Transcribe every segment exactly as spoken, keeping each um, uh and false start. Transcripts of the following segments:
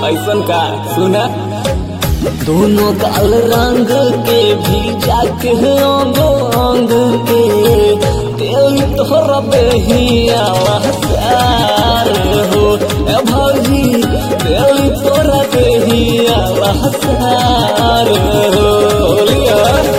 ऐसन का सुना दोनों काल रंग के भीजा के अंग अंग के तेल तोहरा बेहिया लहसार हो ए भौजी तेल तोहरा बेहिया लहसार हो लिया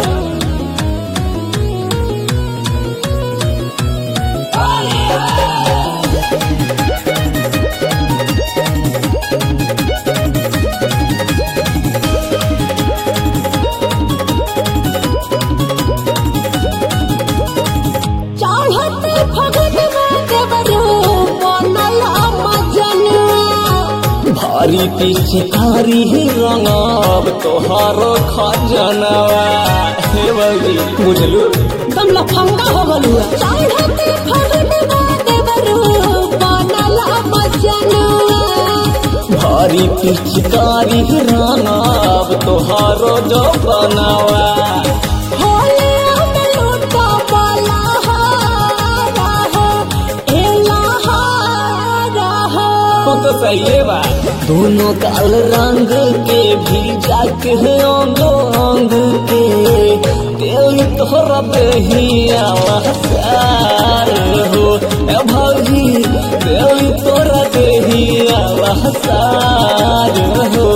भारी पिचकारी रंगब तोहारो खजनवा हे बगी बुझलू तुम लफंगा हो गलू चढ़ते फगनवा देवरू बनला मजनुआ भारी पिचकारी रंगब तोहारो जो बनवा होले हम लूटा वाला हारा हो एला हारा हो तो सही बा दोनों काल रंग के भीजा के अंग अंग के तेल तोहरा बेहिया लहसार हो ए भौजी तेल तोहरा बेहिया लहसार हो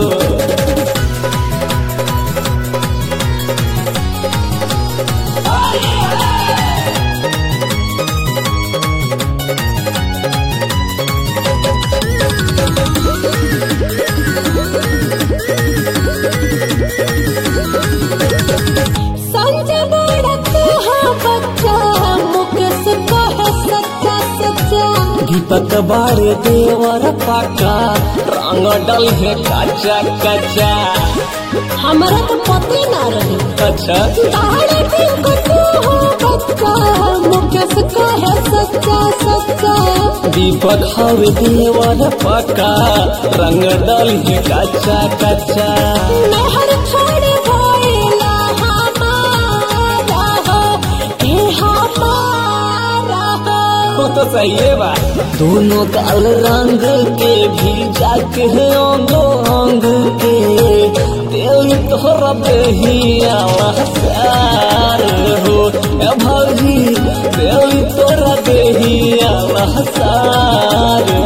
दीपक बारे देवर पाका रंग डल है कच्चा कच्चा हमारा तो पता ना रहे अच्छा तारे दिल को तू हो बच्चा मुकेश का है सच्चा सच्चा दीपक हवे देवर पाका रंग डल है कच्चा कच्चा मेहर छोड़ भइला हमारा हो ए हमारा हो तो सही बा दोनों काल रंग के भीजा के अंग अंग के तेल तोहरा बेहिया लहसार हो ए भौजी तेल तोहरा बेहिया लहसार